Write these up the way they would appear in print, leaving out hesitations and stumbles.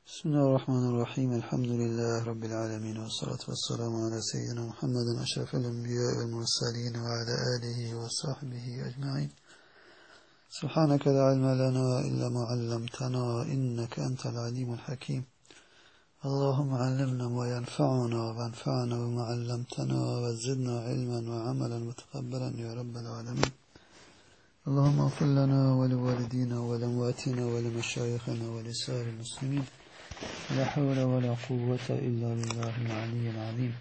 بسم الله الرحمن الرحيم. الحمد لله رب العالمين، والصلاة والسلام على سيدنا محمد أشرف الأنبياء والمرسلين وعلى آله وصحبه أجمعين. سبحانك لا علم لنا إلا ما علمتنا إنك أنت العليم الحكيم. اللهم علمنا ما ينفعنا وانفعنا بما علمتنا وزدنا علما وعملا متقبلا يا رب العالمين. اللهم اغفر لنا ولوالدينا ولأمواتنا ولمشايخنا ولسائر المسلمين. لا حول ولا قوة إلا بالله العلي العظيم.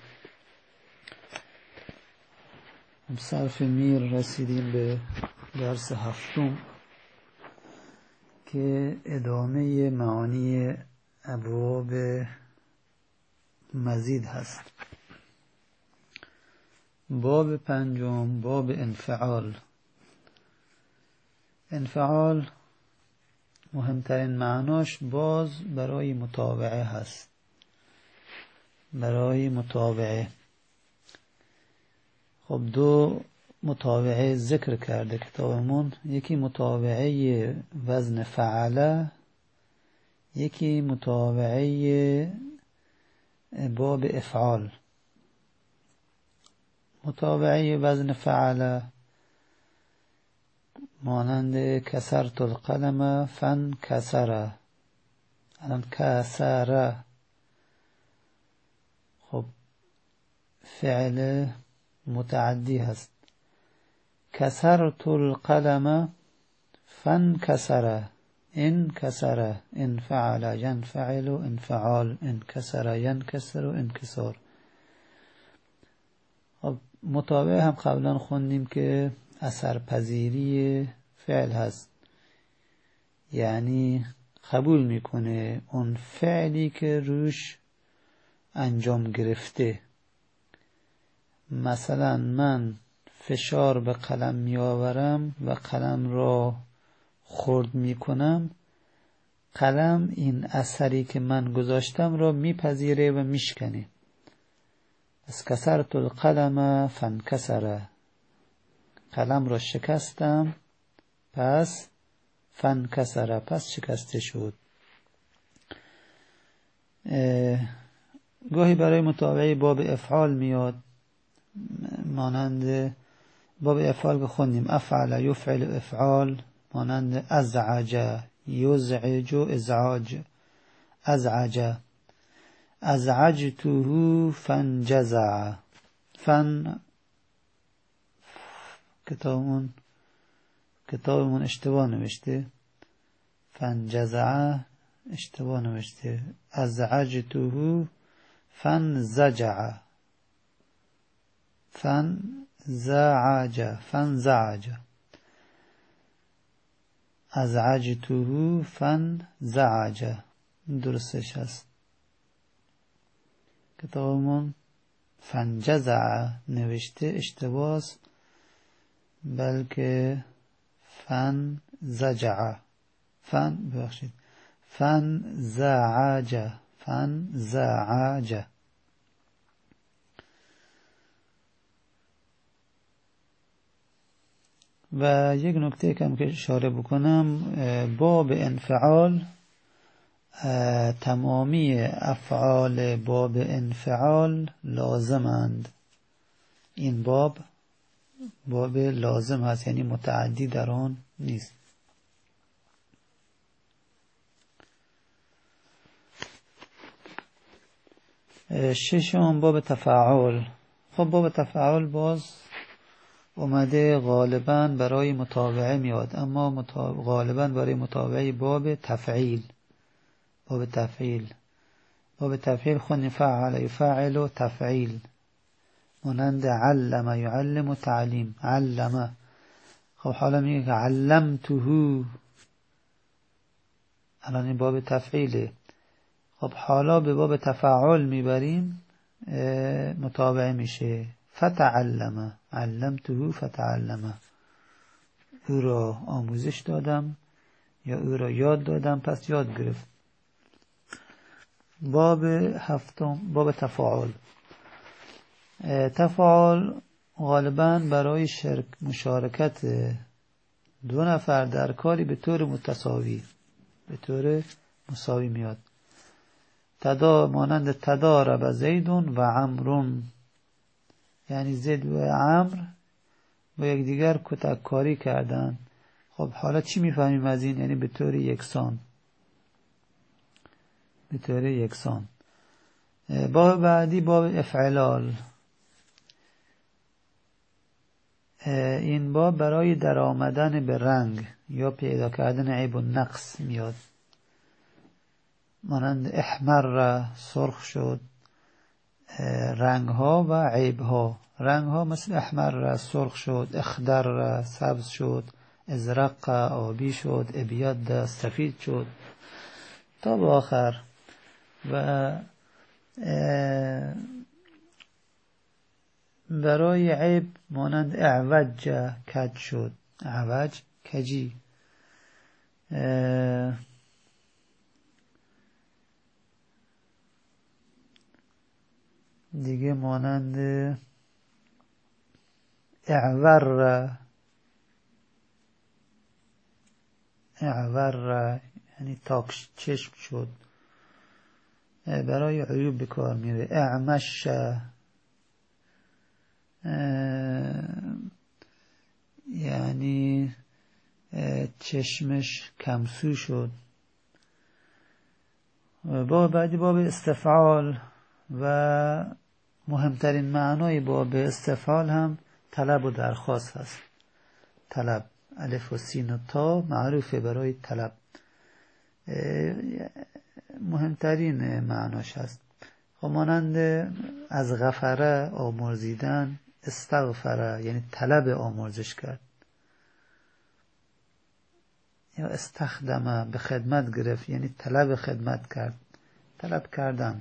صرف میر رسیدیم به درس هفتم که ادامه معانی ابواب مزید هست. باب پنجم، باب انفعال. انفعال مهمترین معناش باز برای متابعه هست. برای متابعه. خب دو متابعه ذکر کرده کتابمون. یکی متابعه وزن فعله، یکی متابعه باب افعال. متابعه وزن فعله مانند کسرت القلم فن کسره. الان کسره خب فعل متعدی هست. کسرت القلم فن کسره، ان کسره، ان فعل ینفعل انفعال، ان کسره ینکسر انکسار. خب متابعه هم قبلا خوندیم که اثرپذیری فعل هست، یعنی قبول میکنه اون فعلی که روش انجام گرفته. مثلا من فشار به قلم میآورم و قلم را خرد میکنم، قلم این اثری که من گذاشتم را میپذیره و میشکنه. از کسرت القلم فانکسره، قلم را شکستم پس فانکسره، پس شکسته شد. گاهی برای متابعه باب افعال میاد، مانند باب افعال که خوندیم افعل یفعل افعال، مانند ازعج یزعج ازعاج، ازعج ازعجته فانجزع. فن کتابمون اشتباه نوشته، فانجزع اشتباه نوشته، ازعجته فانزجع، فانزعج، فانزعج، ازعجته فانزعج. درستش هست. کتابمون فانجزع نوشته، اشتباه است، بلکه فانزجع، فانزعج، فانزعج. و یک نکته کم که اشاره بکنم، باب انفعال تمامی افعال باب انفعال لازمند. این باب لازم هست، یعنی متعدی در آن نیست. ششم باب تفاعل. خب باب تفاعل باز اومده غالبا برای متابعه میاد، اما غالبا برای متابعه باب تفعیل. باب تفعیل خون فعل یفعل و تفعیل، مانند علم یعلم و تعلیم. علم، خب حالا میگه علمته، الان این باب تفعیله. خب حالا به باب تفاعل میبریم، متابعه میشه فتعلم، علمته فتعلم. او را آموزش دادم یا او را یاد دادم پس یاد گرفت. باب هفتم، باب تفاعل. تفاعل غالبا برای مشارکت دو نفر در کاری به طور متساوی، به طور مساوی میاد. مانند تدارب زیدون و عمرون، یعنی زید و عمر با یکدیگر کتککاری کردن. خب حالا چی میفهمیم از این؟ یعنی به طور یکسان. باب بعدی باب افعلال. این باب برای در آمدن به رنگ یا پیدا کردن عیب و نقص میاد. مانند احمر سرخ شد، رنگ ها و عیب ها. رنگ ها مثل احمر سرخ شد، اخضر سبز شد، ازرق آبی شد، ابیض سفید شد تا به آخر. و برای عیب مانند اعوج کج شد، اعوج کجی. دیگه مانند اعور یعنی تاک چشم شد. برای عیوب بکار میره. اعمش یعنی چشمش کمسو شد. باب بعدی باب استفعال و مهمترین معنای باب استفعال هم طلب و درخواست هست. طلب، الف و سین و تا معروفه برای طلب، مهمترین معناش هست. خب مانند از غفره آمرزیدن، استغفره یعنی طلب آمرزش کرد، یا استخدمه به خدمت گرفت یعنی طلب خدمت کرد، طلب کردن.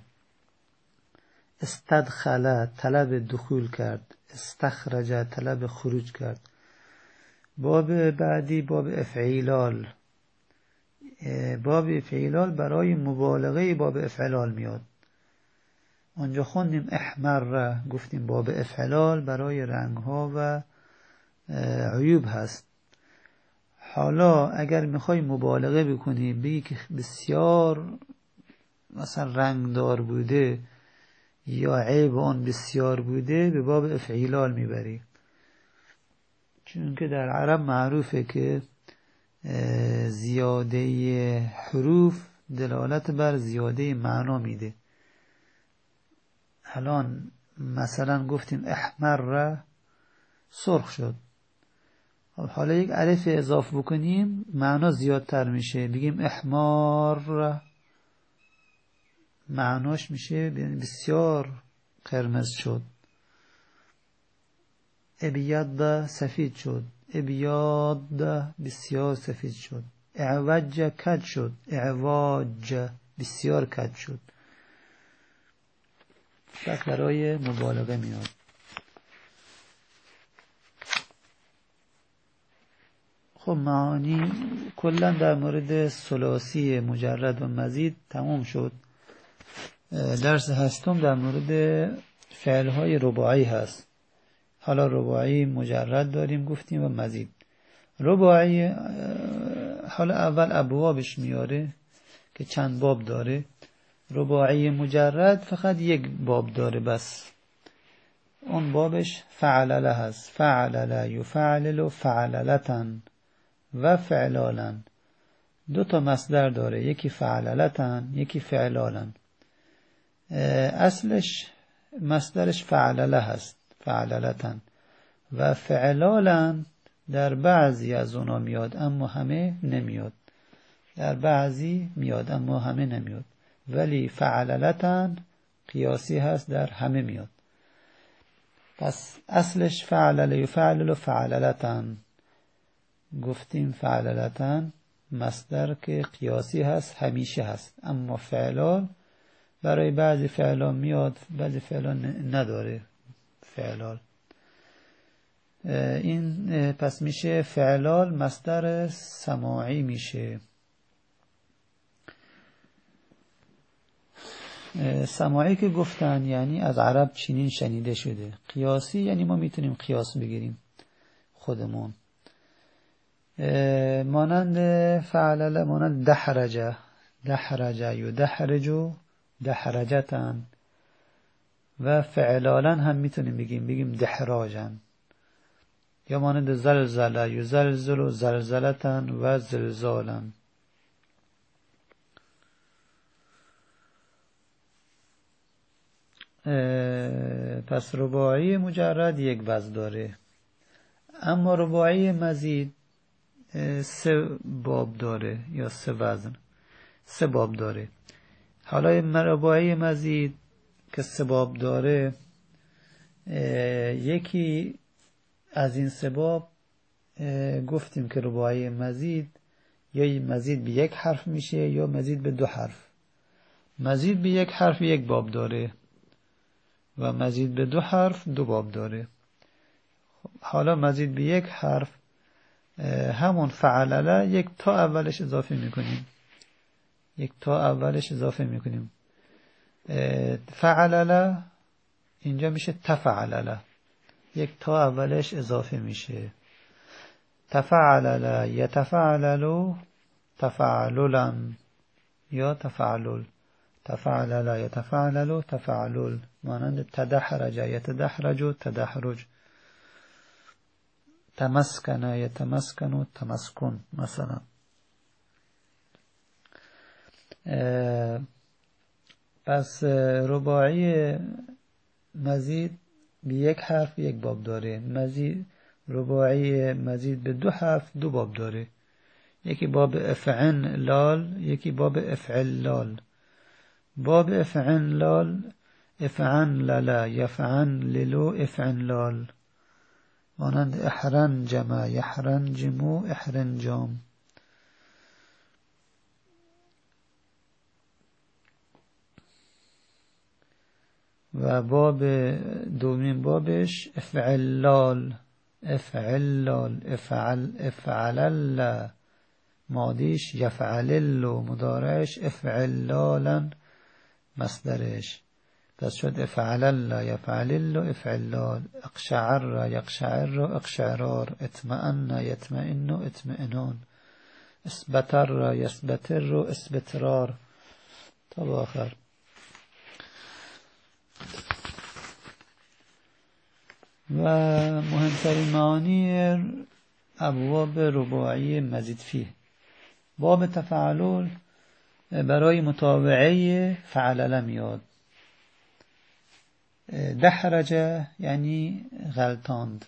استدخله طلب دخول کرد، استخرج طلب خروج کرد. باب بعدی باب افعیلال. باب افعیلال برای مبالغه باب افعلال میاد. اونجا خوندیم احمر، گفتیم باب افعلال برای رنگ ها و عیوب هست. حالا اگر میخوای مبالغه بکنی بگی که بسیار مثلا رنگدار بوده یا عیب آن بسیار بوده، به باب افعیلال میبری. چون که در عرب معروفه که زیاده حروف دلالت بر زیاده معنا میده. الان مثلا گفتیم احمر سرخ شد، حالا یک الف اضافه بکنیم معنا زیادتر میشه. بگیم احمار معناش میشه بسیار قرمز شد. ابیض سفید شد، ابیض بسیار سفید شد. اعوج کج شد، اعواج بسیار کج شد. پس برای مبالغه میاد. خب معانی کلا در مورد ثلاثی مجرد و مزید تمام شد. درس هشتم در مورد فعلهای رباعی هست. حالا رباعی مجرد داریم گفتیم و مزید. رباعی حالا اول ابوابش میاره که چند باب داره. رباعی مجرد فقط یک باب داره بس. اون بابش فعلله هست. فعلله یفعلل فعللتن و فعلالن. دو تا مصدر داره، یکی فعللتن یکی فعلالن. اصلش مصدرش فعلله هست، فعللتن. و فعلالن در بعضی از اونا میاد اما همه نمیاد. در بعضی میاد اما همه نمیاد. ولی فعللتن قیاسی هست، در همه میاد. پس اصلش فعلل یفعلل فعللتن. گفتیم فعللتن مصدر که قیاسی هست همیشه هست، اما فعلال برای بعضی فعلان میاد بعضی فعلان نداره فعلال. این پس میشه فعلال مصدر سماعی میشه. سماعی که گفتن یعنی از عرب چنین شنیده شده. قیاسی یعنی ما میتونیم قیاس بگیریم خودمون. مانند فعلل مانند دحرجه، دحرجه یدحرجو دحرجتن و فعلالا هم میتونیم بگیم دحراجن، یا مانند زلزله یزلزل و زلزلتن و زلزالن. پس رباعی مجرد یک وزن داره، اما رباعی مزید 3 باب داره یا 3 وزن، 3 باب داره. حالا رباعی مزید که 3 باب داره، یکی از این 3 باب گفتیم که رباعی مزید یا مزید به 1 حرف میشه یا مزید به 2 حرف. مزید به 1 حرف 1 باب داره و مزید به 2 حرف 2 باب داره. حالا مزید به 1 حرف همون فعلله 1 تا اولش اضافه میکنیم، 1 تا اولش اضافه میکنیم. فعلله اینجا میشه تفعلله، 1 تا اولش اضافه میشه. تفعلله یتفعللو تفعللا یا تفعلل، تفعلل یتفعلل تفعلل، مانند تدحرج یتدحرج تدحرج، تمسکن یتمسکن تمسکن مثلا. پس رباعی مزید به 1 حرف 1 باب داره، مزید رباعی مزید به 2 حرف 2 باب داره، یکی باب افعن لال، یکی باب افعل لال. باب افعن لال افعن للا یفعن للو افعن لال، مانند احرن جمع یحرن جمو احرن جام. و باب دومین بابش افعلال، افعلال افعلل، مادیش یفعللو، مضارعش افعلالا، مصدرش. پس شد افعلل یفعلل افعلال. اقشعر یقشعر اقشعرار، اطمئن یطمئن اطمئنان، اسبتر یسبتر اسبترار تا به آخر. و مهمترین معانی ابواب رباعی مزید فیه، باب تفعلل برای متابعه فعلله میاد. دحرجه یعنی غلطاند.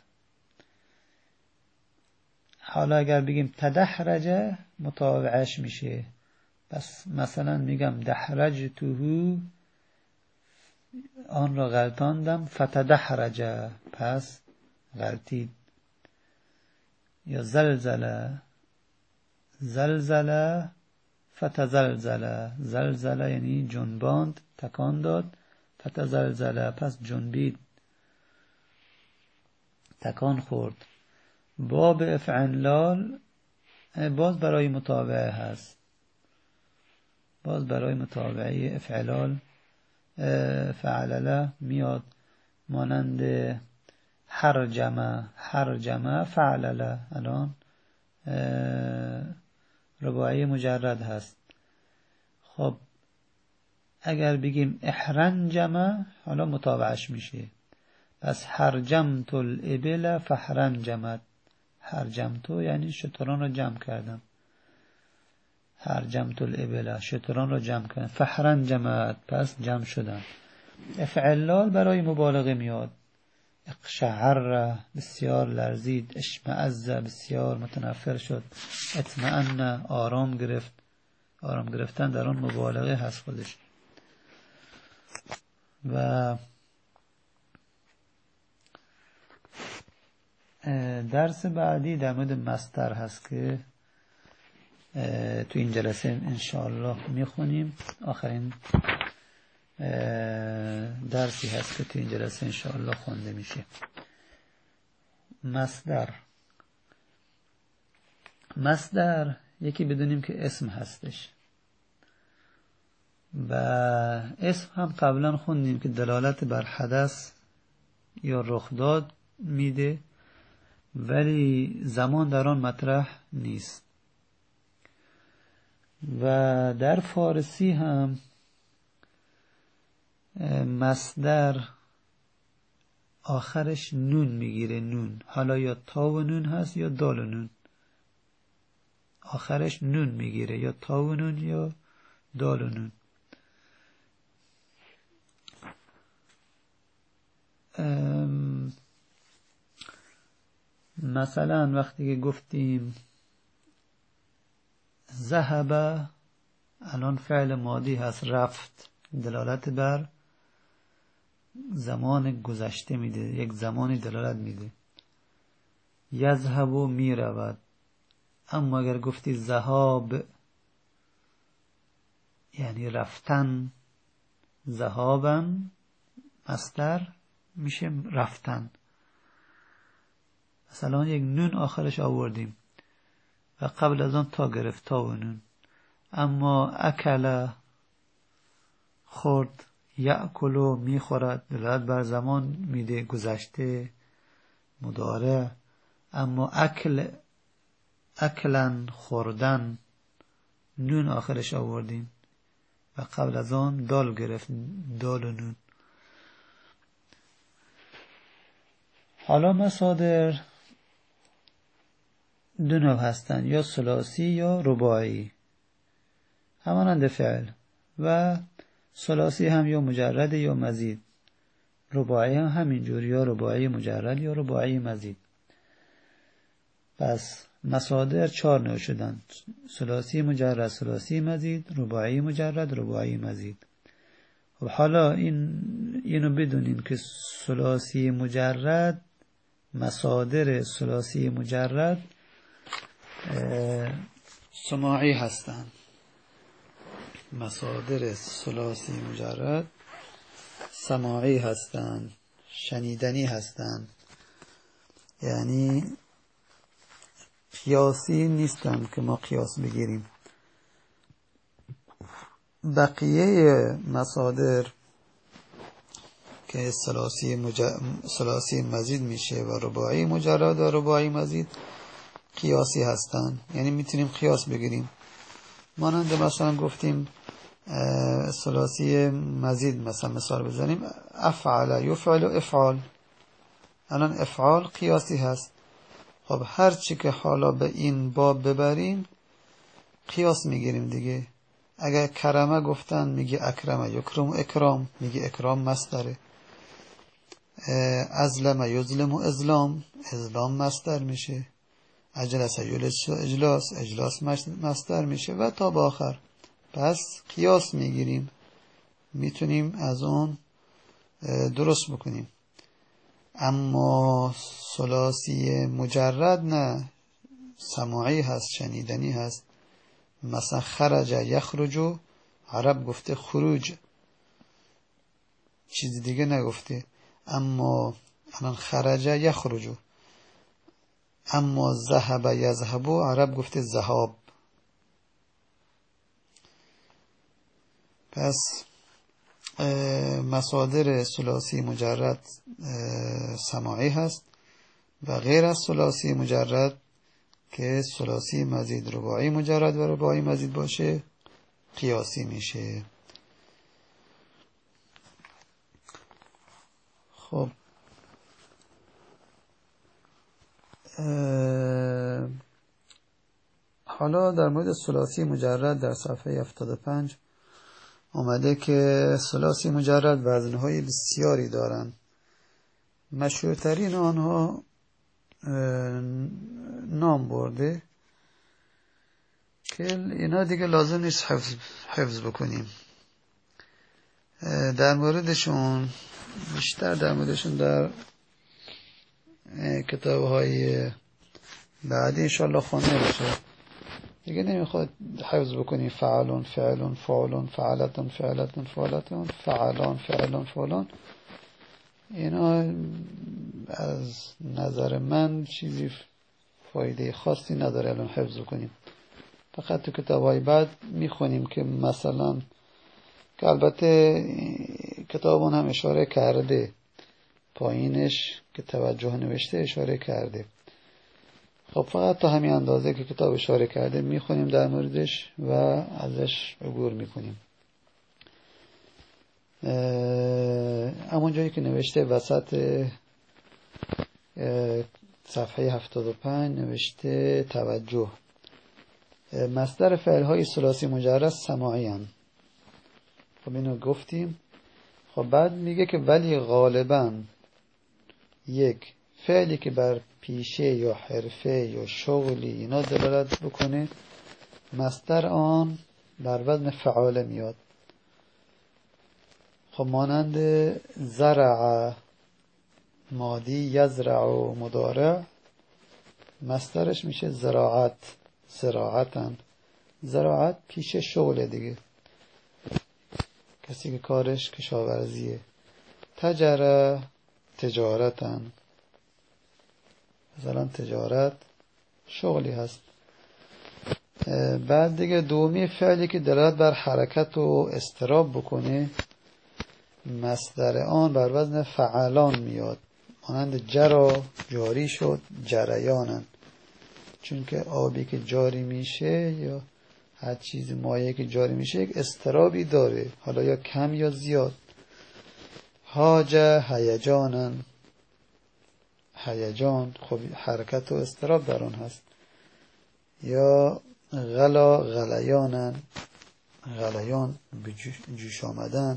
حالا اگر بگیم تدحرجه متابعش میشه. پس مثلا میگم دحرجته، آن را غلطاندم، فتدحرجه پس غلطید. یا زلزله زلزله فتزلزله، زلزله یعنی جنباند تکان داد، فتزلزله پس جنبید تکان خورد. باب افعلال باز برای متابعه هست، باز برای متابعه افعلال فعلله میاد، مانند حرجمه فعلله، الان رباعی مجرد هست. خب اگر بگیم احرنجمه حالا متابعش میشه. پس حرجمت الابل فحرنجمت، حرجمتو یعنی شتران رو جمع کردم، حرجمت الابل شتران رو جمع کردم، فحرنجمت پس جمع شدن. افعلال برای مبالغه میاد. اقشعر بسیار لرزید، اشمعز بسیار متنفر شد، اطمئن آرام گرفت، آرام گرفتن در آن مبالغه هست خودش. و درس بعدی در مورد مصدر هست که تو این جلسه انشاءالله میخونیم. آخرین درسی هست که تو این جلسه انشاءالله خونده میشه. مصدر یکی بدونیم که اسم هستش و اسم هم قبلا خوندیم که دلالت بر حدث یا رخداد میده ولی زمان در آن مطرح نیست. و در فارسی هم مصدر آخرش نون میگیره، نون، حالا یا تا و نون هست یا دال و نون، آخرش نون میگیره، یا تا و نون یا دال و نون. مثلا وقتی که گفتیم ذهب، الان فعل ماضی هست، رفت دلالت بر زمان گذشته میده، یک زمانی دلالت میده. یذهب می رود. اما اگر گفتی ذهاب یعنی رفتن، ذهابا مصدر میشه رفتن. مثلا یک نون آخرش آوردیم و قبل از آن تا گرفت، تا و نون. اما اکل خورد، یأکلو میخورد، دلالت بر زمان میده، گذشته، مضارع. اما اکلن خوردن، نون آخرش آوردیم و قبل از آن دال گرفت، دال و نون. حالا مصادر دو نوع هستند، یا ثلاثی یا رباعی، همانند فعل. و ثلاثی هم یا مجرد یا مزید، رباعی هم همینجور، یا رباعی مجرد یا رباعی مزید. پس مصادر 4 نوع شدن: ثلاثی مجرد، ثلاثی مزید، رباعی مجرد، رباعی مزید. و حالا اینو بدونین که ثلاثی مجرد، مصادر ثلاثی مجرد سماعی هستند. مصادر ثلاثی مجرد سماعی هستند، شنیدنی هستند، یعنی قیاسی نیستند که ما قیاس بگیریم. بقیه مصادر که ثلاثی مزید میشه و رباعی مجرد و رباعی مزید قیاسی هستند، یعنی میتونیم قیاس بگیریم. مانند مثلا گفتیم ثلاثی مزید، مثلا مثال بزنیم افعل یفعل افعال، الان افعال قیاسی هست. خب هر چی که حالا به این باب ببریم قیاس میگیریم دیگه. اگر کرمه گفتن میگه اکرمه، یکرم اکرام، میگه اکرام مصدره. ازلم یظلم ازلام، ازلام مصدر میشه. اجلس یجلس اجلاس، اجلاس مصدر میشه و تا به آخر. پس قیاس میگیریم، میتونیم از اون درست بکنیم. اما ثلاثی مجرد نه، سماعی هست، شنیدنی هست. مثلا خرج یخرجو، عرب گفته خروج، چیز دیگه نگفته. اما الان خرج یخرجو. اما ذهب یذهبو، عرب گفته ذهاب. پس مصادر ثلاثی مجرد سماعی هست و غیر از ثلاثی مجرد که ثلاثی مزید رباعی مجرد و رباعی مزید باشه قیاسی میشه. خب حالا در مورد ثلاثی مجرد در صفحه 75 اومده که ثلاثی مجرد وزنهای بسیاری دارن. مشهورترین آنها نام برده که اینا دیگه لازم نیست حفظ بکنیم. در موردشون بیشتر در موردشون در کتاب‌های بعدی انشاءالله خوانده بشه، دیگه نمیخواد حفظ بکنیم. فعلون، فعلون، فعلون، فعلتون، فعلتون، فعلتون، فعلان، فعلون، فعلون. اینا از نظر من چیزی فایده خاصی نداره الان حفظ کنیم. فقط تو کتاب‌های بعد میخونیم که مثلا، که البته کتابون هم اشاره کرده پایینش که توجه نوشته اشاره کرده. خب فقط تا همین اندازه که کتاب اشاره کرده میخونیم در موردش و ازش عبور میکنیم. همون جایی که نوشته وسط صفحه 75 نوشته توجه. مصدر فعلهای ثلاثی مجرد سماعی هستند. خب اینو گفتیم. خب بعد میگه که ولی غالباً یک فعلی که بر پیشه یا حرفه یا شغلی اینا دلالت بکنه مصدر آن بر وزن فعال میاد. خب مانند زرع ماضی، یزرع مضارع مصدرش میشه زراعت، زراعتن. زراعت پیشه شغل دیگه، کسی که کارش کشاورزیه. تجاره تجارتن، مثلا تجارت شغلی هست. بعد دیگه دومی فعلی که دلالت بر حرکت و اضطراب بکنه مصدر آن بر وزن فعلان میاد. مانند جرا جاری شد، جریانن. چون که آبی که جاری میشه یا هر چیز مایعی که جاری میشه یک اضطرابی داره، حالا یا کم یا زیاد. هاج هیجانن، هیجان خب حرکت و اضطراب در آن هست. یا غلا غلیانن، غلیان جوش آمدن.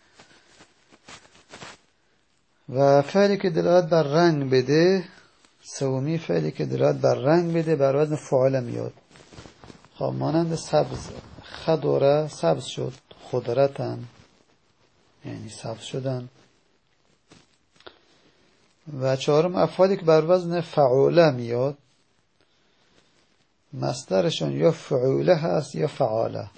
و فعلی که دلالت بر رنگ بده، سومی فعلی که دلالت بر رنگ بده بر وزن فعال میاد. خب مانند سبز، خضره سبز شد، خضرتن یعنی سبز شدن. و چهارم افعالی که بر وزن فعوله میاد مصدرشون یا فعوله هست یا فعاله.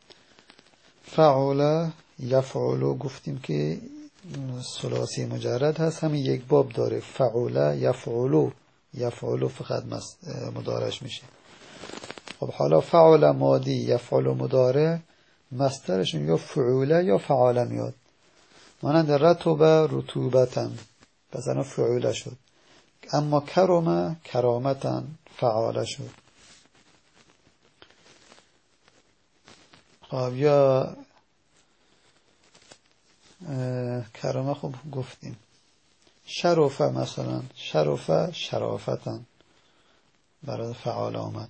فعوله یفعلو گفتیم که ثلاثی مجرد هست، همین یک باب داره. فعوله یفعلو، یفعلو فقط مضارعش میشه. خب حالا فعل ماضی یفعل مضارع مصدرشون یا فعوله یا فعاله میاد. مانند رطب رطوبتن، پس الان فعوله شد. اما کرم کرامتن فعاله شد. خب یا کرامه خب گفتیم. شرفه مثلا، شرفه شرافتن برای فعال آمد.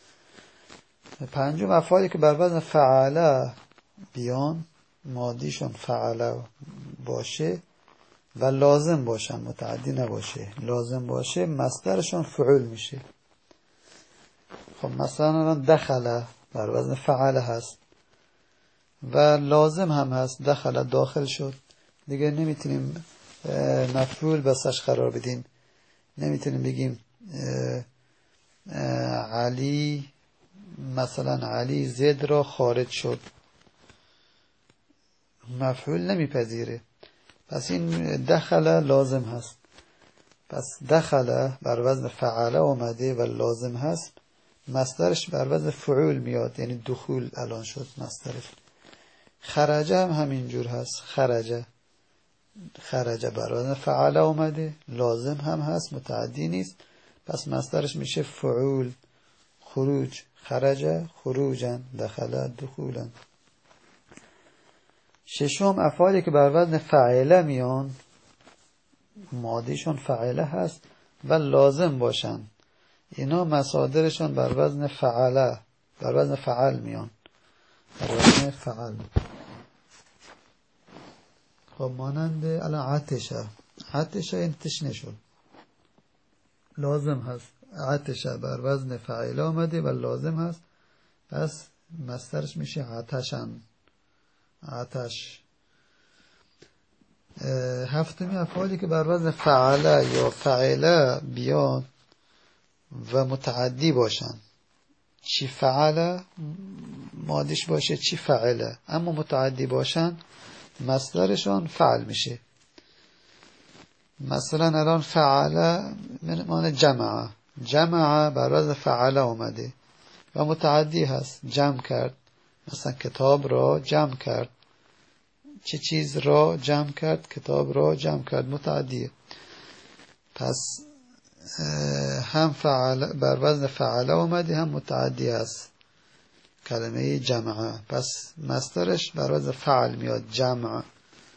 پنجم افعالی که بر وزن فعله بیان مادیشون فعله باشه و لازم باشن، متعدی نباشه، لازم باشه مصدرشون فعول میشه. خب مثلا دخله بر وزن فعله هست و لازم هم هست، دخله داخل شد. دیگه نمیتونیم مفعول بسش قرار بدیم. نمیتونیم بگیم علی مثلا علی زید را خارج شد، مفعول نمیپذیره. پس این دخله لازم هست. پس دخله بر وزن فعله اومده و لازم هست، مصدرش بر وزن فعول میاد، یعنی دخول الان شد مصدرش. خرجه هم همینجور هست، خرجه، خرجه بر وزن فعله اومده، لازم هم هست، متعدی نیست، پس مصدرش میشه فعول. خروج خرج خروجا، دخل دخولا. ششم افعالی که بر وزن فعله میان ماضیشون فعله هست و لازم باشن، اینا مصادرشون بر وزن فعله، بر وزن فعل میان، بر وزن فعل. خب مانند الان عطشه، عطشه این تشنه شد، لازم هست. عطشه بر وزن فعل آمده و لازم هست، پس مصدرش میشه عطشن، عطش. هفتمی افعالی که بر وزن فعله یا فعله بیان و متعدی باشن، چی فعله مادیش باشه چی فعله، اما متعدی باشن مصدرشان فعل میشه. مثلا الان فعله معنی جمعه، جمعه بر وزن فعله آمده و متعدی هست، جمع کرد. مثلا کتاب را جمع کرد، چه چیز را جمع کرد، کتاب را جمع کرد، متعدیه. پس هم فعل بر وزن فعله آمده هم متعدی هست، کلمه جمعه، پس مصدرش بر وزن فعل میاد، جمع.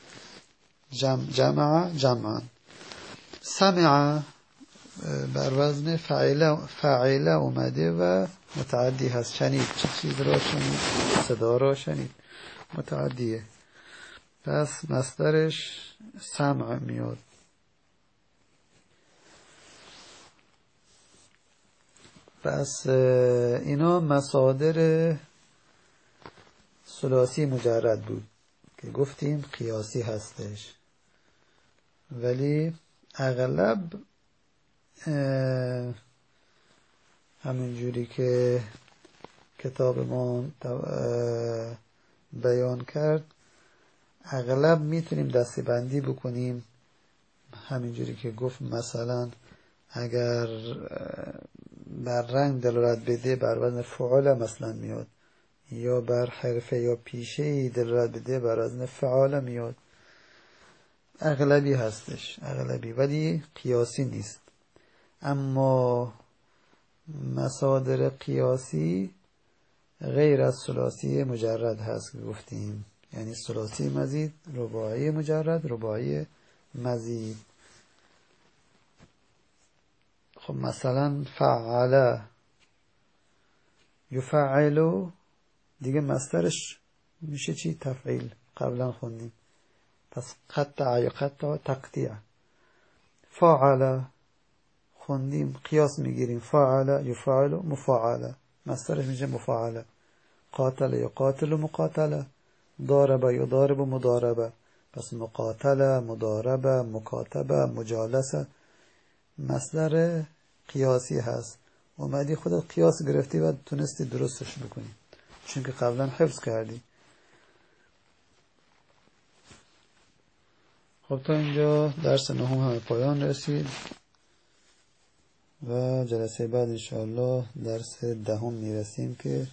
جمع جمعا. سمع بر وزن فاعله اومده و متعدی هست. شنید، چه چیز را شنید؟ صدا را شنید، متعدیه. پس مصدرش سمع میاد. پس اینا مصادر ثلاثی مجرد بود که گفتیم قیاسی هستش، ولی اغلب همینجوری که کتاب ما بیان کرد اغلب میتونیم دسته بندی بکنیم همینجوری که گفت. مثلا اگر بر رنگ دلالت بده بر وزن فعال مثلا میاد، یا بر حرفه یا پیشه دلالت بده بر وزن فعال میاد. اغلبی هستش، اغلبی، ولی قیاسی نیست. اما مصادر قیاسی غیر از ثلاثی مجرد هست که گفتیم، یعنی ثلاثی مزید، رباعی مجرد، رباعی مزید. خب مثلا فعل یفعل دیگه مصدرش میشه چی؟ تفعیل. قبلا خوندیم. پس قطع یا قطع تقطیع. فعل خوندیم، قیاس میگیریم. فعل یفعل مفاعله، مصدرش میشه مفاعله. قاتل یا قاتل مقاتله. ضارب یا ضارب مضاربه. پس مقاتله، مضاربه، مکاتبه، مجالسه مصدر قیاسی هست. اومدی خودت قیاس گرفتی و تونستی درستش بکنی چون که قبلا حفظ کردی. خب تا اینجا درس نهم هم پایان رسید و جلسه بعد انشاءالله درس دهم میرسیم که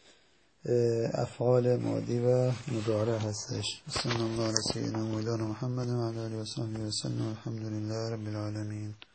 افعال ماضی و مضارع هستش. صلی الله علیه و سیدنا مولانا محمد و علی آله و صحبه و سلم. الحمدلله رب العالمین.